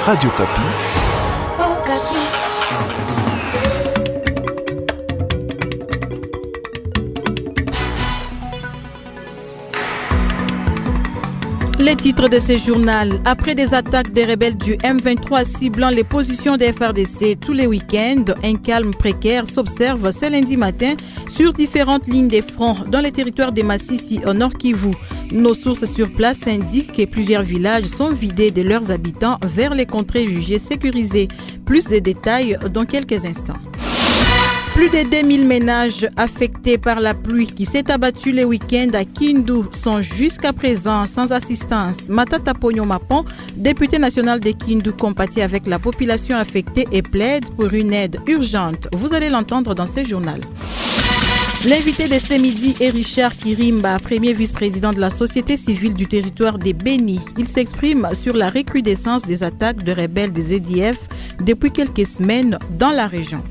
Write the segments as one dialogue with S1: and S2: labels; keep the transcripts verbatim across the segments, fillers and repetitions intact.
S1: Radio Kapi.
S2: Oh, Kapi.
S3: Les titres de ce journal. Après des attaques des rebelles du M vingt-trois ciblant les positions des F R D C tous les week-ends, un calme précaire s'observe ce lundi matin sur différentes lignes des fronts dans les territoires des Massissi au Nord Kivu. Nos sources sur place indiquent que plusieurs villages sont vidés de leurs habitants vers les contrées jugées sécurisées. Plus de détails dans quelques instants. Plus de deux mille ménages affectés par la pluie qui s'est abattue les week-ends à Kindu sont jusqu'à présent sans assistance. Matata Pogno Mapon, député national de Kindu, compatit avec la population affectée et plaide pour une aide urgente. Vous allez l'entendre dans ce journal. L'invité de ce midi est Richard Kirimba, premier vice-président de la société civile du territoire des Béni. Il s'exprime sur la recrudescence des attaques de rebelles des A D F depuis quelques semaines dans la région.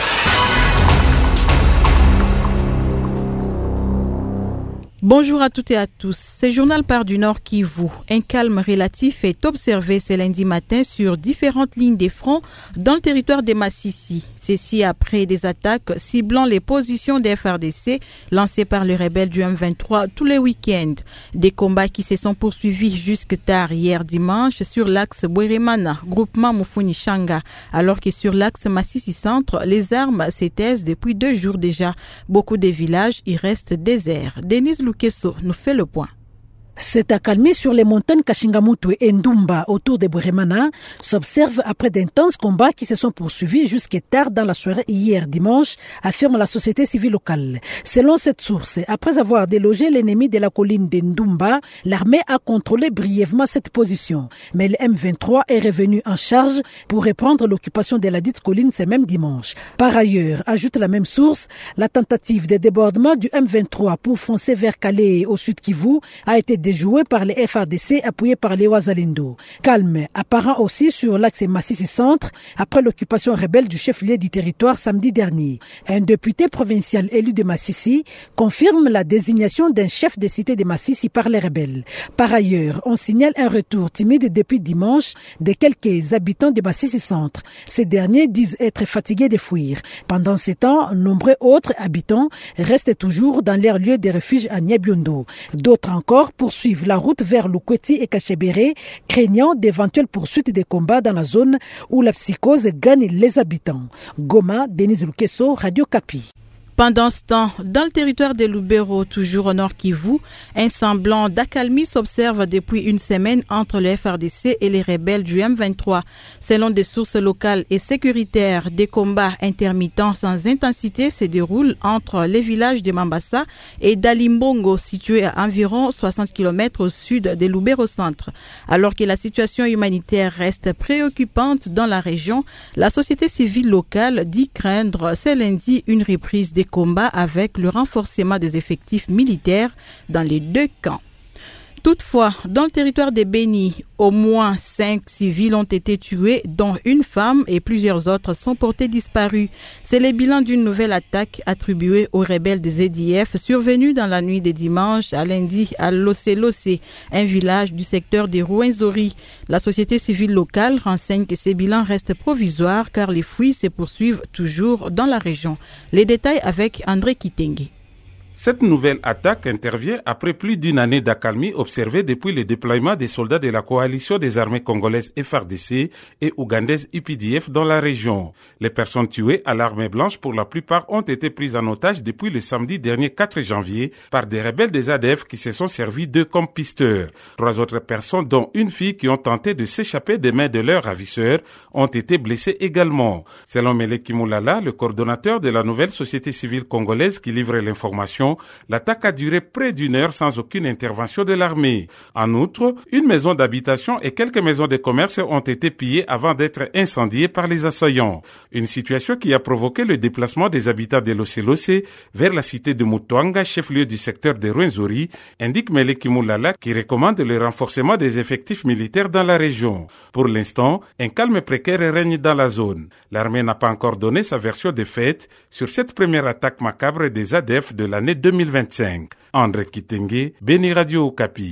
S3: Bonjour à toutes et à tous. Ce journal part du Nord Kivu. Un calme relatif est observé ce lundi matin sur différentes lignes des fronts dans le territoire des Massissi. Ceci après des attaques ciblant les positions des F R D C lancées par les rebelles du M vingt-trois tous les week-ends. Des combats qui se sont poursuivis jusque tard hier dimanche sur l'axe Bweremana, groupement Mufuni Shanga, alors que sur l'axe Massissi Centre, les armes s'étaisent depuis deux jours déjà. Beaucoup des villages y restent déserts. Denise Lukeso nous fait le point.
S4: Cette accalmie sur les montagnes Kashingamutu et Ndumba autour de Bweremana s'observe après d'intenses combats qui se sont poursuivis jusqu'à tard dans la soirée hier dimanche, affirme la société civile locale. Selon cette source, après avoir délogé l'ennemi de la colline de Ndumba, l'armée a contrôlé brièvement cette position. Mais le M vingt-trois est revenu en charge pour reprendre l'occupation de la dite colline ce même dimanche. Par ailleurs, ajoute la même source, la tentative de débordement du M vingt-trois pour foncer vers Calais au sud Kivu a été déjoué par les F R D C appuyés par les Wazalendo. Calme apparent aussi sur l'axe Massissi Centre après l'occupation rebelle du chef-lieu du territoire samedi dernier. Un député provincial élu de Massissi confirme la désignation d'un chef de cité de Massissi par les rebelles. Par ailleurs, on signale un retour timide depuis dimanche de quelques habitants de Massissi Centre. Ces derniers disent être fatigués de fuir. Pendant ce temps, nombreux autres habitants restent toujours dans leur lieu de refuge à Nyabiondo. D'autres encore pour suivent la route vers Lukweti et Kachebere, craignant d'éventuelles poursuites des combats dans la zone où la psychose gagne les habitants. Goma, Denise Lukeso, Radio Kapi.
S3: Pendant ce temps, dans le territoire de Lubero, toujours au Nord Kivu, un semblant d'accalmie s'observe depuis une semaine entre le F R D C et les rebelles du M vingt-trois. Selon des sources locales et sécuritaires, des combats intermittents sans intensité se déroulent entre les villages de Mambasa et d'Alimbongo, situés à environ soixante kilomètres au sud de Lubero Centre. Alors que la situation humanitaire reste préoccupante dans la région, la société civile locale dit craindre ce lundi une reprise des combats avec le renforcement des effectifs militaires dans les deux camps. Toutefois, dans le territoire des Béni, au moins cinq civils ont été tués, dont une femme et plusieurs autres sont portés disparus. C'est le bilan d'une nouvelle attaque attribuée aux rebelles des A D F survenue dans la nuit de dimanche à lundi à Loselose, un village du secteur des Rwenzori. La société civile locale renseigne que ces bilans restent provisoires car les fouilles se poursuivent toujours dans la région. Les détails avec André Kitenge.
S5: Cette nouvelle attaque intervient après plus d'une année d'accalmie observée depuis le déploiement des soldats de la coalition des armées congolaises F R D C et ougandaises U P D F dans la région. Les personnes tuées à l'armée blanche pour la plupart ont été prises en otage depuis le samedi dernier quatre janvier par des rebelles des A D F qui se sont servis d'eux comme pisteurs. Trois autres personnes, dont une fille qui ont tenté de s'échapper des mains de leurs ravisseurs, ont été blessées également. Selon Mele Kimulala, le coordonnateur de la nouvelle société civile congolaise qui livre l'information, l'attaque a duré près d'une heure sans aucune intervention de l'armée. En outre, une maison d'habitation et quelques maisons de commerce ont été pillées avant d'être incendiées par les assaillants. Une situation qui a provoqué le déplacement des habitants de Loselose vers la cité de Mutwanga, chef-lieu du secteur de Rwenzori, indique Mele Kimulala qui recommande le renforcement des effectifs militaires dans la région. Pour l'instant, un calme précaire règne dans la zone. L'armée n'a pas encore donné sa version des faits sur cette première attaque macabre des A D F de l'année deux mille vingt-cinq. André Kitenge, Béni Radio Kapi.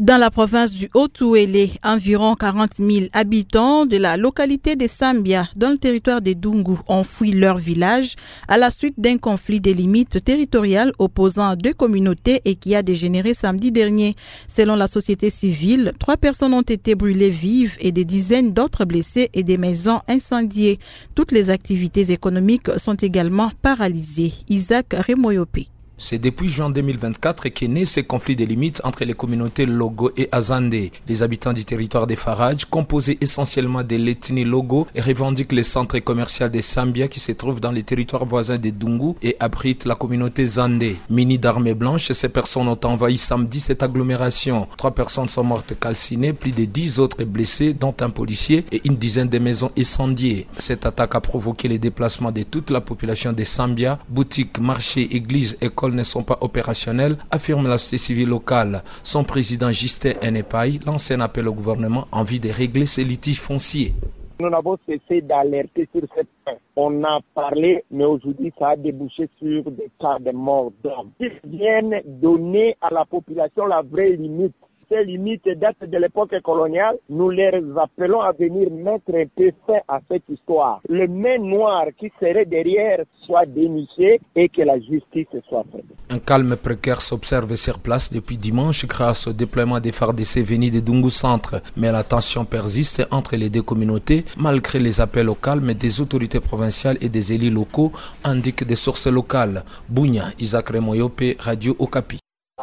S3: Dans la province du Haut-Ouélé, environ quarante mille habitants de la localité de Sambia, dans le territoire de Dungu, ont fui leur village à la suite d'un conflit des limites territoriales opposant deux communautés et qui a dégénéré samedi dernier. Selon la société civile, trois personnes ont été brûlées vives et des dizaines d'autres blessées et des maisons incendiées. Toutes les activités économiques sont également paralysées. Isaac Remoyope.
S1: C'est depuis juin deux mille vingt-quatre qu'est né ce conflit des limites entre les communautés Logo et Azande. Les habitants du territoire des Faraj, composés essentiellement de l'ethnie Logo, revendiquent le centre commercial de Sambia qui se trouve dans les territoires voisins de Dungu et abrite la communauté Zande. Munis d'armées blanches, ces personnes ont envahi samedi cette agglomération. Trois personnes sont mortes calcinées, plus de dix autres blessées, dont un policier et une dizaine de maisons incendiées. Cette attaque a provoqué le déplacement de toute la population de Sambia. Boutiques, marchés, églises, écoles ne sont pas opérationnels, affirme la société civile locale. Son président Justin Enepai lance un appel au gouvernement en vue de régler ces litiges fonciers.
S6: Nous n'avons cessé d'alerter sur cette point. On a parlé, mais aujourd'hui ça a débouché sur des cas de mort d'hommes qui viennent donner à la population la vraie limite. Ces limites datent de l'époque coloniale. Nous les appelons à venir mettre un peu fin à cette histoire. Le main noir qui serait derrière soit déniché et que la justice soit faite.
S1: Un calme précaire s'observe sur place depuis dimanche grâce au déploiement des F A R D C venus de Dungu Centre. Mais la tension persiste entre les deux communautés malgré les appels au calme des autorités provinciales et des élus locaux, indiquent des sources locales. Bounia, Isaac Remoyope, Radio Okapi.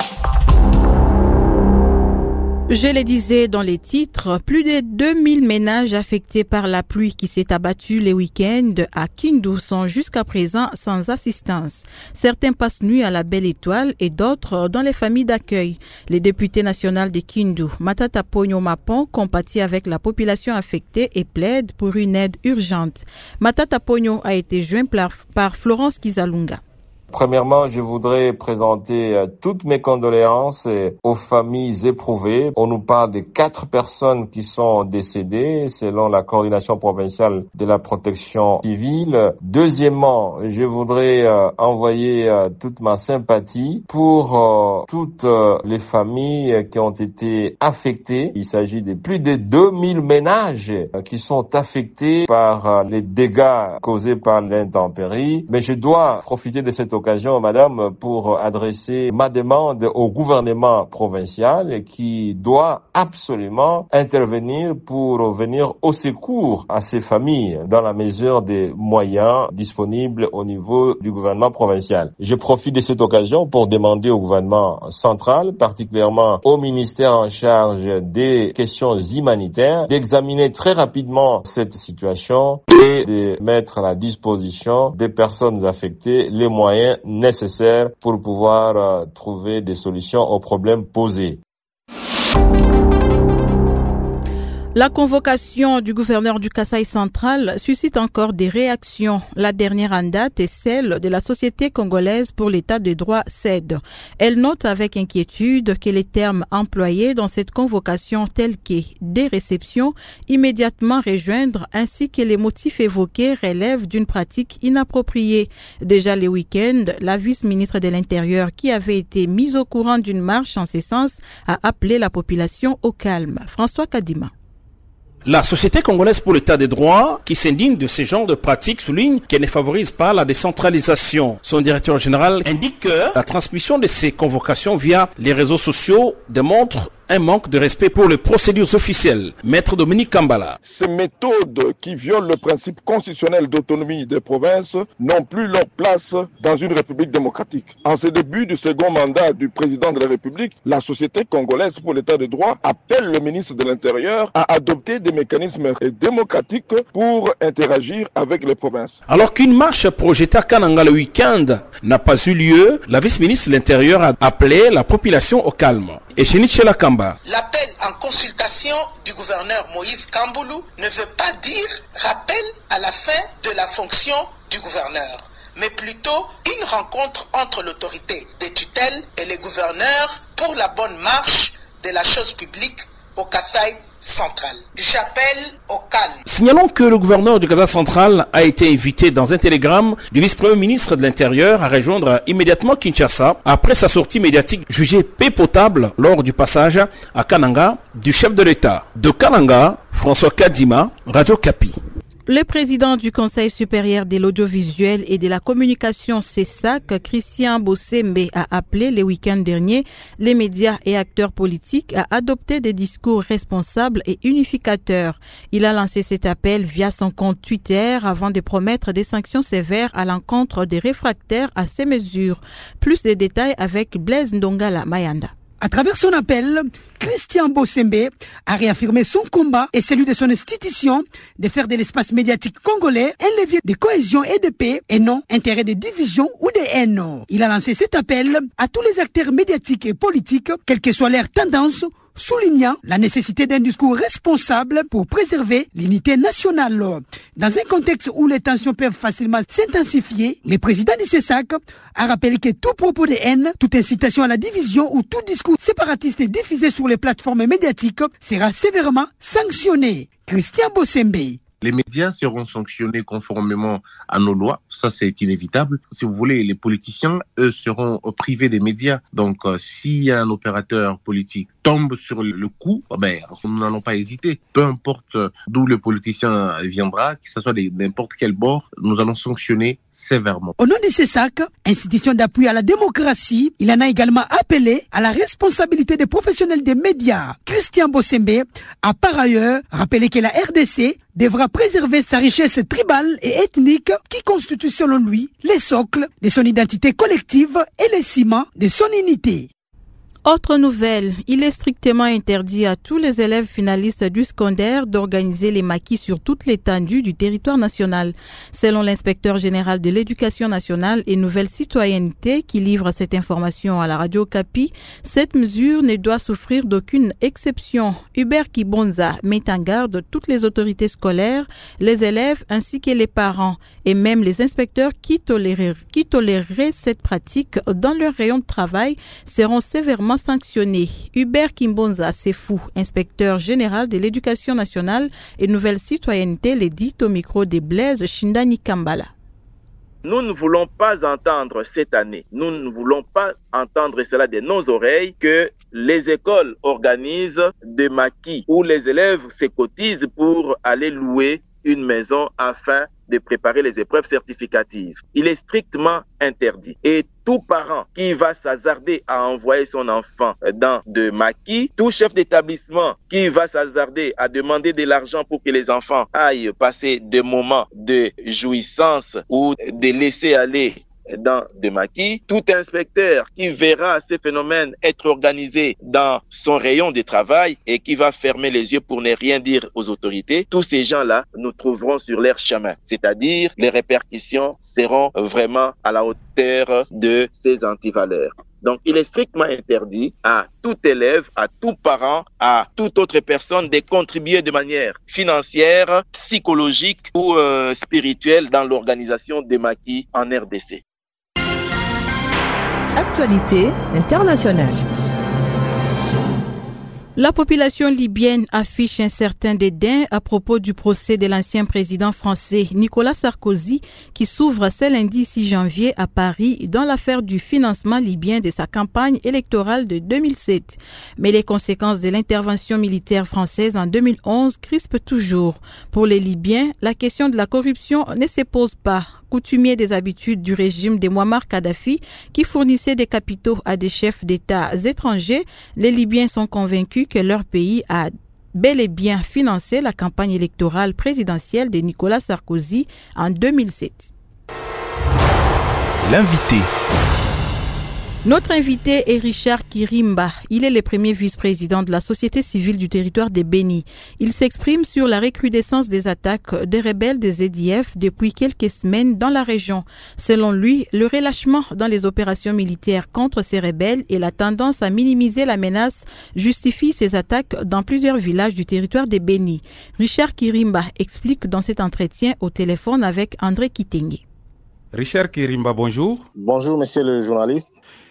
S3: Je le disais dans les titres, plus de deux mille ménages affectés par la pluie qui s'est abattue les week-ends à Kindu sont jusqu'à présent sans assistance. Certains passent nuit à la Belle Étoile et d'autres dans les familles d'accueil. Le député national de Kindu, Matata Ponyo Mapon, compatit avec la population affectée et plaide pour une aide urgente. Matata Ponyo a été joint par Florence Kizalunga.
S7: Premièrement, je voudrais présenter toutes mes condoléances aux familles éprouvées. On nous parle de quatre personnes qui sont décédées selon la coordination provinciale de la protection civile. Deuxièmement, je voudrais envoyer toute ma sympathie pour toutes les familles qui ont été affectées. Il s'agit de plus de deux mille ménages qui sont affectés par les dégâts causés par l'intempérie. Mais je dois profiter de cette occasion, madame, pour adresser ma demande au gouvernement provincial qui doit absolument intervenir pour venir au secours à ces familles dans la mesure des moyens disponibles au niveau du gouvernement provincial. Je profite de cette occasion pour demander au gouvernement central, particulièrement au ministère en charge des questions humanitaires, d'examiner très rapidement cette situation et de mettre à la disposition des personnes affectées les moyens nécessaires pour pouvoir euh, trouver des solutions aux problèmes posés.
S3: La convocation du gouverneur du Kasaï central suscite encore des réactions. La dernière en date est celle de la Société congolaise pour l'état de droit C E D. Elle note avec inquiétude que les termes employés dans cette convocation tels que des réceptions, immédiatement rejoindre, ainsi que les motifs évoqués relèvent d'une pratique inappropriée. Déjà le week-end, la vice-ministre de l'Intérieur, qui avait été mise au courant d'une marche en ce sens, a appelé la population au calme. François Kadima.
S8: La Société congolaise pour l'état des droits, qui s'indigne de ce genre de pratiques, souligne qu'elle ne favorise pas la décentralisation. Son directeur général indique que la transmission de ces convocations via les réseaux sociaux démontre un manque de respect pour les procédures officielles. Maître Dominique Kambala.
S9: Ces méthodes qui violent le principe constitutionnel d'autonomie des provinces n'ont plus leur place dans une république démocratique. En ce début du second mandat du président de la République, la Société congolaise pour l'état de droit appelle le ministre de l'Intérieur à adopter des mécanismes démocratiques pour interagir avec les provinces.
S8: Alors qu'une marche projetée à Kananga le week-end n'a pas eu lieu, la vice-ministre de l'Intérieur a appelé la population au calme. Et chez Nichela Kamba.
S10: L'appel en consultation du gouverneur Moïse Kamboulou ne veut pas dire rappel à la fin de la fonction du gouverneur, mais plutôt une rencontre entre l'autorité des tutelles et les gouverneurs pour la bonne marche de la chose publique au Kasaï centrale. J'appelle au calme.
S8: Signalons que le gouverneur du Gaza central a été invité dans un télégramme du vice-premier ministre de l'Intérieur à rejoindre immédiatement Kinshasa après sa sortie médiatique jugée peu potable lors du passage à Kananga du chef de l'État. De Kananga, François Kadima, Radio Kapi.
S3: Le président du Conseil supérieur de l'audiovisuel et de la communication C E S A C, Christian Bossembe, a appelé le week-end dernier les médias et acteurs politiques à adopter des discours responsables et unificateurs. Il a lancé cet appel via son compte Twitter avant de promettre des sanctions sévères à l'encontre des réfractaires à ces mesures. Plus de détails avec Blaise Ndongala Mayanda.
S11: À travers son appel, Christian Bossembe a réaffirmé son combat et celui de son institution de faire de l'espace médiatique congolais un levier de cohésion et de paix et non intérêt de division ou de haine. Il a lancé cet appel à tous les acteurs médiatiques et politiques, quelle que soit leur tendance, soulignant la nécessité d'un discours responsable pour préserver l'unité nationale. Dans un contexte où les tensions peuvent facilement s'intensifier, le président du C E S A C a rappelé que tout propos de haine, toute incitation à la division ou tout discours séparatiste diffusé sur les plateformes médiatiques sera sévèrement sanctionné. Christian Bossembe.
S12: Les médias seront sanctionnés conformément à nos lois, ça c'est inévitable. Si vous voulez, les politiciens, eux, seront privés des médias. Donc, euh, s'il y a un opérateur politique tombe sur le coup, ben, nous n'allons pas hésiter. Peu importe d'où le politicien viendra, que ce soit de n'importe quel bord, nous allons sanctionner sévèrement.
S11: Au nom du C E S A C, institution d'appui à la démocratie, il en a également appelé à la responsabilité des professionnels des médias. Christian Bossembe a par ailleurs rappelé que la R D C devra préserver sa richesse tribale et ethnique qui constitue selon lui les socles de son identité collective et les ciments de son unité.
S3: Autre nouvelle, il est strictement interdit à tous les élèves finalistes du secondaire d'organiser les maquis sur toute l'étendue du territoire national. Selon l'inspecteur général de l'éducation nationale et nouvelle citoyenneté qui livre cette information à la radio Kapi, cette mesure ne doit souffrir d'aucune exception. Hubert Kibonza met en garde toutes les autorités scolaires, les élèves ainsi que les parents et même les inspecteurs qui toléreraient, qui toléreraient cette pratique dans leur rayon de travail seront sévèrement sanctionnés. Hubert Kimbonza Sefou, inspecteur général de l'éducation nationale et nouvelle citoyenneté, les dit au micro de Blaise Shindani Kambala.
S13: Nous ne voulons pas entendre cette année, nous ne voulons pas entendre cela de nos oreilles que les écoles organisent des maquis où les élèves se cotisent pour aller louer une maison afin de préparer les épreuves certificatives. Il est strictement interdit. Et tout parent qui va s'hasarder à envoyer son enfant dans de maquis, tout chef d'établissement qui va s'hasarder à demander de l'argent pour que les enfants aillent passer des moments de jouissance ou de laisser aller dans des maquis, tout inspecteur qui verra ces phénomènes être organisés dans son rayon de travail et qui va fermer les yeux pour ne rien dire aux autorités, tous ces gens-là nous trouverons sur leur chemin. C'est-à-dire, les répercussions seront vraiment à la hauteur de ces antivaleurs. Donc, il est strictement interdit à tout élève, à tout parent, à toute autre personne de contribuer de manière financière, psychologique ou euh, spirituelle dans l'organisation des maquis en R D C.
S14: Actualité internationale.
S3: La population libyenne affiche un certain dédain à propos du procès de l'ancien président français Nicolas Sarkozy qui s'ouvre ce lundi six janvier à Paris dans l'affaire du financement libyen de sa campagne électorale de deux mille sept. Mais les conséquences de l'intervention militaire française en deux mille onze crispent toujours. Pour les Libyens, la question de la corruption ne se pose pas. Coutumier des habitudes du régime de Muammar Kadhafi qui fournissait des capitaux à des chefs d'État étrangers, les Libyens sont convaincus que leur pays a bel et bien financé la campagne électorale présidentielle de Nicolas Sarkozy en deux mille sept.
S14: L'invité.
S3: Notre invité est Richard Kirimba. Il est le premier vice-président de la société civile du territoire de Béni. Il s'exprime sur la recrudescence des attaques des rebelles des Z D F depuis quelques semaines dans la région. Selon lui, le relâchement dans les opérations militaires contre ces rebelles et la tendance à minimiser la menace justifient ces attaques dans plusieurs villages du territoire de Béni. Richard Kirimba explique dans cet entretien au téléphone avec André Kitenge.
S5: Richard Kirimba, bonjour.
S15: Bonjour, monsieur le journaliste.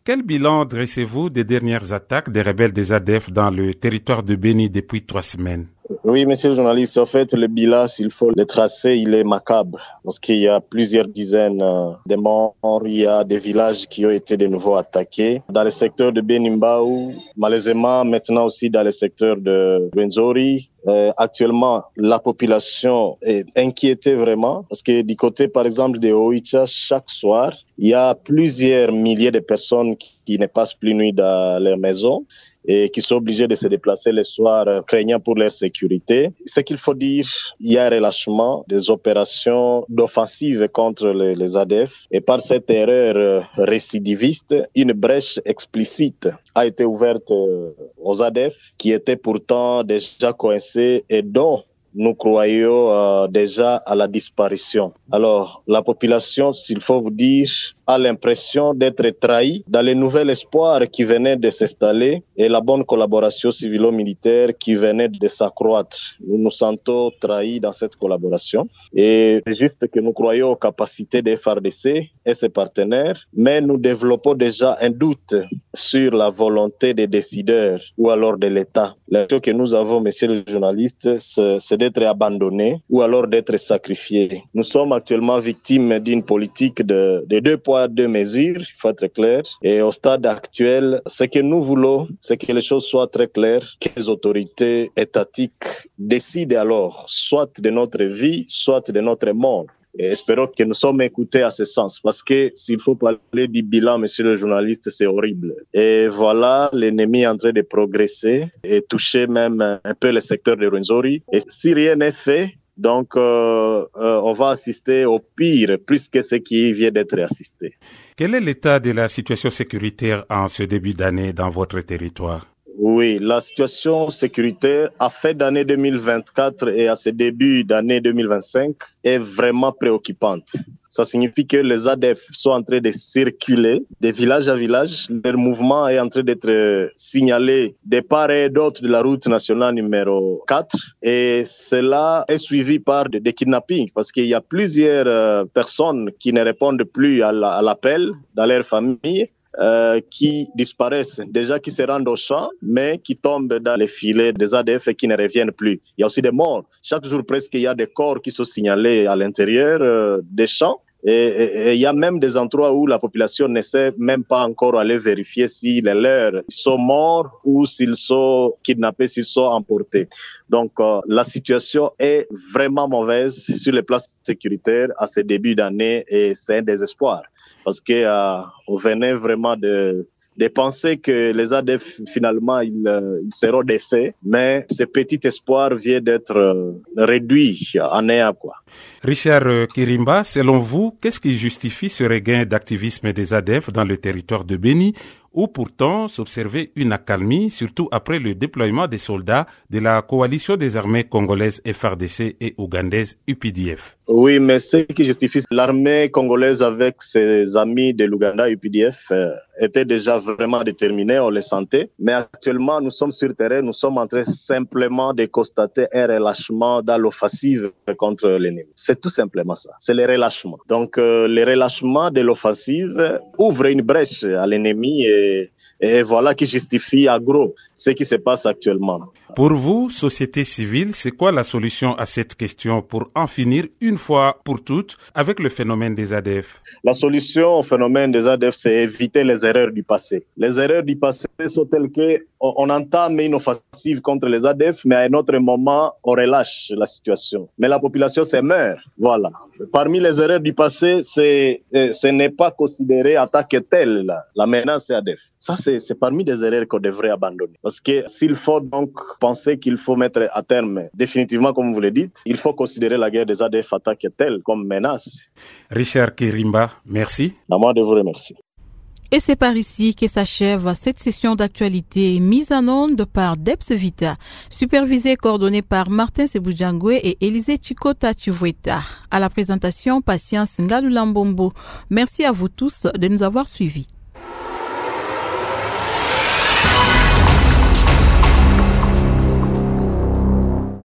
S5: Quel bilan dressez-vous des dernières attaques des rebelles des A D F dans le territoire de Béni depuis trois semaines?
S15: Oui, monsieur le journaliste, en fait, le bilan, s'il faut le tracer, il est macabre. Parce qu'il y a plusieurs dizaines de morts, il y a des villages qui ont été de nouveau attaqués. Dans le secteur de Benimbaou, malheureusement, maintenant aussi dans le secteur de Rwenzori. Euh, actuellement, la population est inquiétée vraiment. Parce que du côté, par exemple, de Oicha, chaque soir, il y a plusieurs milliers de personnes qui, qui ne passent plus nuit dans leur maison et qui sont obligés de se déplacer le soir, euh, craignant pour leur sécurité. Ce qu'il faut dire, il y a un relâchement des opérations d'offensive contre les, les A D F. Et par cette erreur euh, récidiviste, une brèche explicite a été ouverte euh, aux A D F, qui étaient pourtant déjà coincés et dont nous croyons euh, déjà à la disparition. Alors, la population, s'il faut vous dire, a l'impression d'être trahie dans les nouveaux espoirs qui venaient de s'installer et la bonne collaboration civilo-militaire qui venait de s'accroître. Nous nous sentons trahis dans cette collaboration et c'est juste que nous croyons aux capacités des F A R D C et ses partenaires, mais nous développons déjà un doute sur la volonté des décideurs ou alors de l'État. L'impression que nous avons, messieurs les journalistes, c'est d'être abandonnés ou alors d'être sacrifiés. Nous sommes actuellement victimes d'une politique de, de deux poids, deux mesures, il faut être clair. Et au stade actuel, ce que nous voulons, c'est que les choses soient très claires, que les autorités étatiques décident alors, soit de notre vie, soit de notre mort. Et espérons que nous sommes écoutés à ce sens, parce que s'il faut parler du bilan, monsieur le journaliste, c'est horrible. Et voilà, l'ennemi est en train de progresser et toucher même un peu le secteur de Rwenzori. Et si rien n'est fait, donc euh, euh, on va assister au pire, plus que ce qui vient d'être assisté.
S5: Quel est l'état de la situation sécuritaire en ce début d'année dans votre territoire?
S15: Oui, la situation sécuritaire à fin d'année deux mille vingt-quatre et à ce début d'année deux mille vingt-cinq est vraiment préoccupante. Ça signifie que les A D F sont en train de circuler de village à village. Leur mouvement est en train d'être signalé de part et d'autre de la route nationale numéro quatre. Et cela est suivi par des kidnappings parce qu'il y a plusieurs personnes qui ne répondent plus à l'appel dans leur famille. Euh, qui disparaissent, déjà qui se rendent au champ, mais qui tombent dans les filets des A D F et qui ne reviennent plus. Il y a aussi des morts. Chaque jour presque, il y a des corps qui sont signalés à l'intérieur euh, des champs. Et, et, et il y a même des endroits où la population ne sait même pas encore aller vérifier si les leurs sont morts ou s'ils sont kidnappés, s'ils sont emportés. Donc euh, la situation est vraiment mauvaise sur les plans sécuritaires à ce début d'année et c'est un désespoir. Parce que euh, on venait vraiment de, de penser que les A D F, finalement, ils, euh, ils seront défaits. Mais ce petit espoir vient d'être euh, réduit en néant, quoi.
S5: Richard Kirimba, selon vous, qu'est-ce qui justifie ce regain d'activisme des A D F dans le territoire de Béni, où pourtant s'observait une accalmie, surtout après le déploiement des soldats de la coalition des armées congolaises F A R D C et ougandaises U P D F?
S15: Oui, mais ce qui justifie l'armée congolaise avec ses amis de l'Ouganda U P D F euh, était déjà vraiment déterminée, on le sentait. Mais actuellement, nous sommes sur terrain, nous sommes en train simplement de constater un relâchement dans l'offensive contre l'ennemi. C'est tout simplement ça, c'est le relâchement. Donc, euh, le relâchement de l'offensive ouvre une brèche à l'ennemi et, et voilà qui justifie à gros ce qui se passe actuellement.
S5: Pour vous, société civile, c'est quoi la solution à cette question pour en finir une fois pour toutes avec le phénomène des A D F?
S15: La solution au phénomène des A D F, c'est éviter les erreurs du passé. Les erreurs du passé sont telles que on, on entame une offensive contre les A D F, mais à un autre moment, on relâche la situation. Mais la population se meurt. Voilà. Parmi les erreurs du passé, c'est, ce n'est pas considéré attaque telle la, la menace A D F. Ça, c'est, c'est parmi des erreurs qu'on devrait abandonner. Parce que s'il faut donc penser qu'il faut mettre à terme définitivement, comme vous le dites, il faut considérer la guerre des A D F attaque telle comme menace.
S5: Richard Kirimba, merci.
S15: À moi de vous remercier.
S3: Et c'est par ici que s'achève cette session d'actualité mise en onde par Debs Vita, supervisée et coordonnée par Martin Sebujangwe et Élisée Chikota Chivueta. À la présentation, Patience Ngalulambombo. Merci à vous tous de nous avoir suivis.